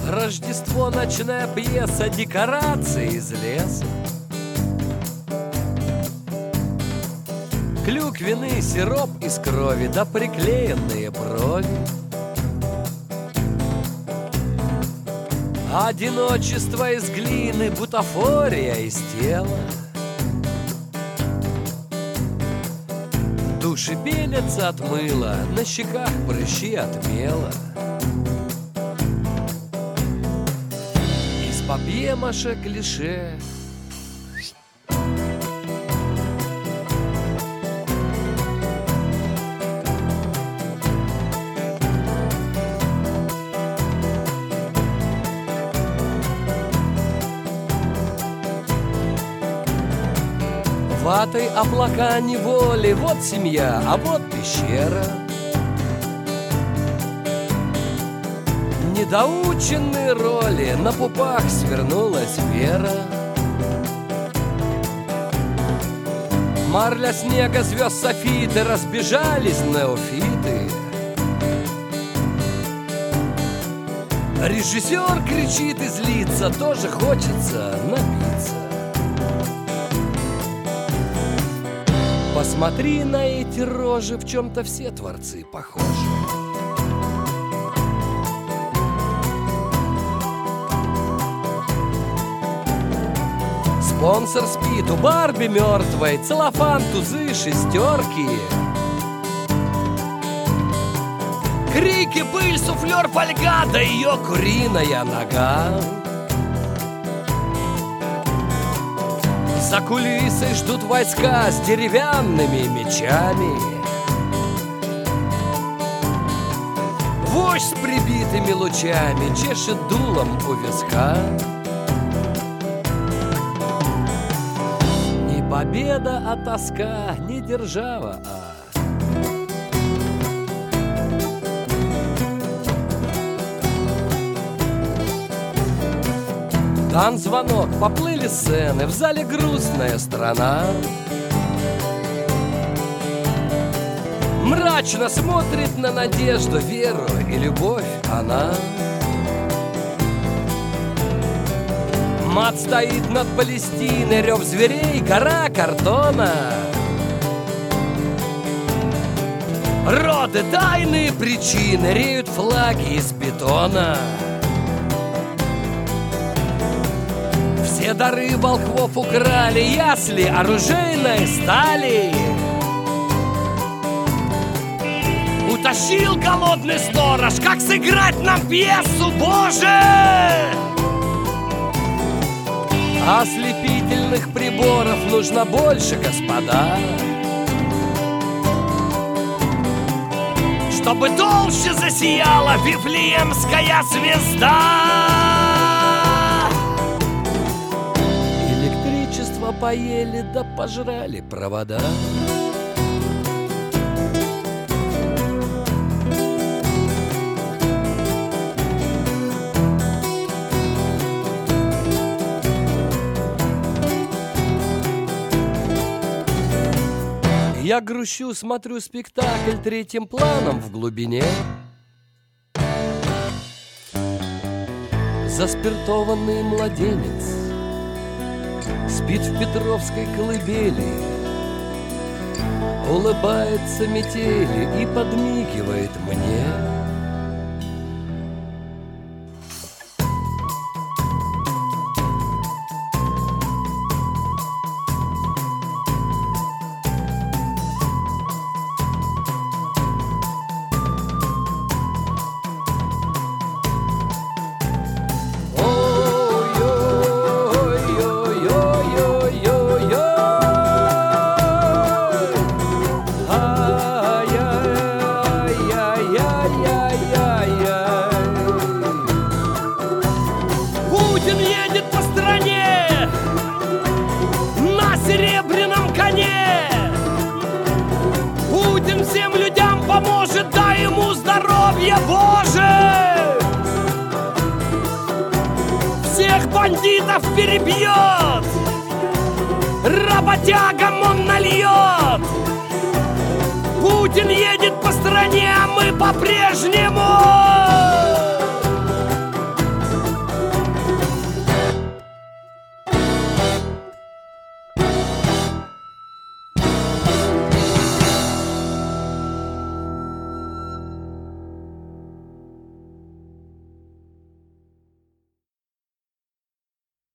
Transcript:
Рождество, ночная пьеса, декорации из леса. Клюквенный сироп из крови, да приклеенные брови. Одиночество из глины, бутафория из тела. Души пенятся от мыла, на щеках прыщи от мела. Из папье-маше клише. Ватой облака неволи, вот семья, а вот пещера. Недоученные роли, на пупах свернулась вера. Марля снега, звезд софиты, разбежались неофиты. Режиссер кричит и злится, тоже хочется напиться. Посмотри на эти рожи, в чем-то все творцы похожи. Спонсор спит у Барби мертвой, целлофан, тузы, шестерки. Крики, пыль, суфлер, фольга, да ее куриная нога. За кулисой ждут войска с деревянными мечами. Вождь с прибитыми лучами чешет дулом у виска. Не победа, а тоска, не держава, Дан звонок, поплыли сцены, в зале грустная страна. Мрачно смотрит на надежду, веру и любовь она. Мат стоит над Палестиной, рев зверей, гора картона. Роды, тайные причины, реют флаги из бетона. Все дары волхвов украли, ясли оружейной стали. Утащил голодный сторож, как сыграть нам пьесу, Боже! Ослепительных приборов нужно больше, господа, чтобы толще засияла Вифлеемская звезда. Электричество поели да пожрали провода. Я грущу, смотрю спектакль третьим планом в глубине. Заспиртованный младенец спит в Петровской колыбели, улыбается метели и подмигивает мне. Путин едет по стране на серебряном коне. Путин всем людям поможет, дай ему здоровье, Боже! Всех бандитов перебьет, работягам он нальет. Путин едет по стране, а мы по-прежнему